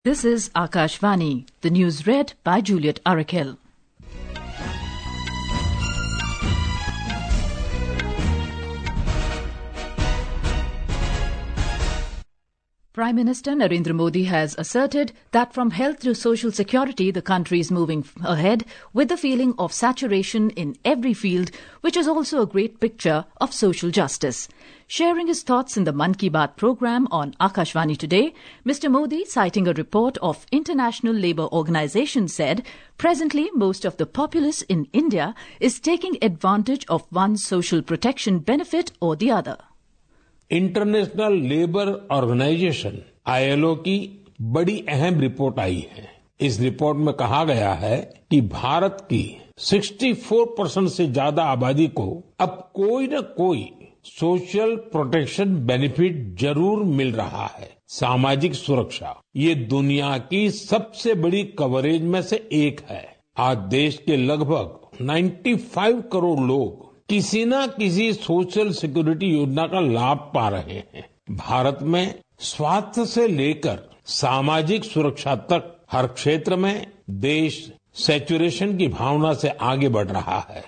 This is Akashvani, the news read by Juliet Arakel. Prime Minister Narendra Modi has asserted that from health to social security, the country is moving ahead with the feeling of saturation in every field, which is also a great picture of social justice. Sharing his thoughts in the Mann Ki Baat program on Akashvani today, Mr. Modi, citing a report of International Labour Organization, said, presently most of the populace in India is taking advantage of one social protection benefit or the other. International labour organisation ILO की बड़ी अहम report आई है। इस report में कहा गया है कि भारत की 64% से ज्यादा आबादी को अब कोई न कोई सोशल प्रोटेक्शन बेनिफिट जरूर मिल रहा है। सामाजिक सुरक्षा ये दुनिया की सबसे बड़ी कवरेज में से एक है। आज देश के लगभग 95 करोड़ लोग किसी न किसी सोशल सिक्योरिटी योजना का लाभ पा रहे हैं। भारत में स्वास्थ्य से लेकर सामाजिक सुरक्षा तक हर क्षेत्र में देश सैचुरेशन की भावना से आगे बढ़ रहा है।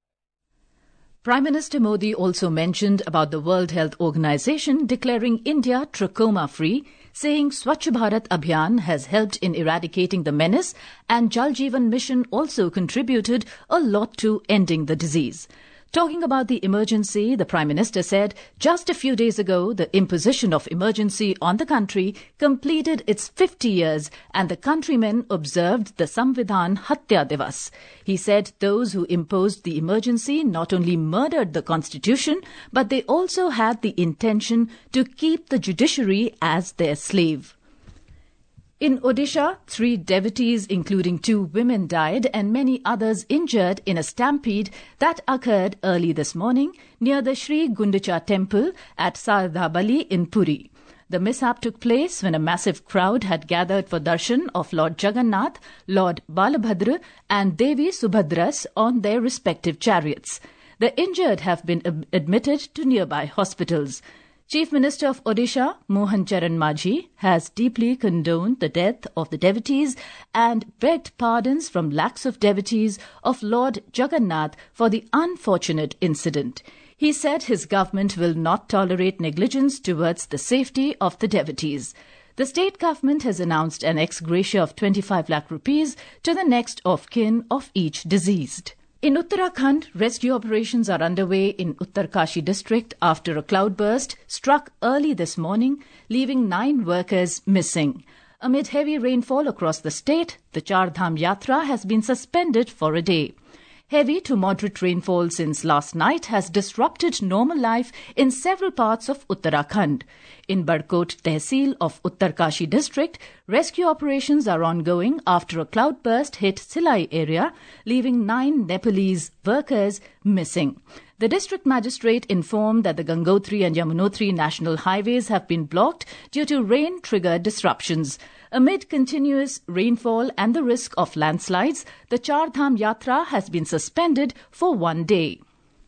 Prime Minister Modi also mentioned about the World Health Organization declaring India trachoma-free, saying Swachh Bharat Abhiyan has helped in eradicating the menace and Jal Jeevan Mission also contributed a lot to ending the disease. Talking about the emergency, the Prime Minister said just a few days ago the imposition of emergency on the country completed its 50 years and the countrymen observed the Samvidhan Hatya Divas. He said those who imposed the emergency not only murdered the constitution but they also had the intention to keep the judiciary as their slave. In Odisha, 3 devotees, including 2 women, died and many others injured in a stampede that occurred early this morning near the Sri Gundicha temple at Sardhabali in Puri. The mishap took place when a massive crowd had gathered for darshan of Lord Jagannath, Lord Balabhadra and Devi Subhadras on their respective chariots. The injured have been admitted to nearby hospitals. Chief Minister of Odisha, Mohan Charan Majhi, has deeply condoned the death of the devotees and begged pardons from lakhs of devotees of Lord Jagannath for the unfortunate incident. He said his government will not tolerate negligence towards the safety of the devotees. The state government has announced an ex gratia of 25 lakh rupees to the next of kin of each deceased. In Uttarakhand, rescue operations are underway in Uttarkashi district after a cloudburst struck early this morning, leaving 9 workers missing. Amid heavy rainfall across the state, the Char Dham Yatra has been suspended for a day. Heavy to moderate rainfall since last night has disrupted normal life in several parts of Uttarakhand. In Badkot Tehsil of Uttarkashi district, rescue operations are ongoing after a cloudburst hit Silai area, leaving 9 Nepalese workers missing. The district magistrate informed that the Gangotri and Yamunotri national highways have been blocked due to rain-triggered disruptions. Amid continuous rainfall and the risk of landslides, the Char Dham Yatra has been suspended for 1 day.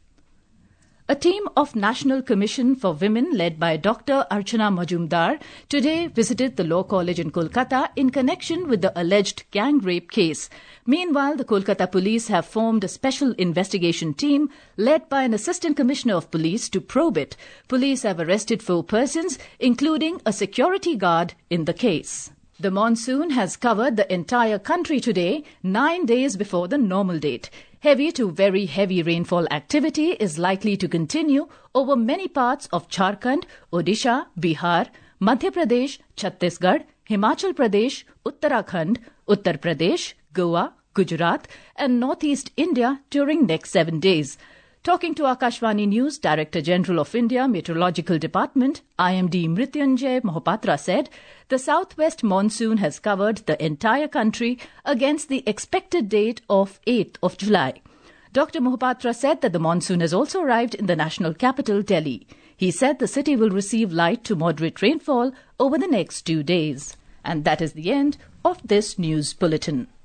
A team of National Commission for Women led by Dr. Archana Majumdar today visited the Law College in Kolkata in connection with the alleged gang rape case. Meanwhile, the Kolkata police have formed a special investigation team led by an Assistant Commissioner of Police to probe it. Police have arrested 4 persons, including a security guard in the case. The monsoon has covered the entire country today, 9 days before the normal date. Heavy to very heavy rainfall activity is likely to continue over many parts of Jharkhand, Odisha, Bihar, Madhya Pradesh, Chhattisgarh, Himachal Pradesh, Uttarakhand, Uttar Pradesh, Goa, Gujarat and Northeast India during next 7 days. Talking to Akashvani News, Director General of India Meteorological Department, IMD Mrityunjay Mohapatra said, the southwest monsoon has covered the entire country against the expected date of 8th of July. Dr. Mohapatra said that the monsoon has also arrived in the national capital, Delhi. He said the city will receive light to moderate rainfall over the next 2 days. And that is the end of this news bulletin.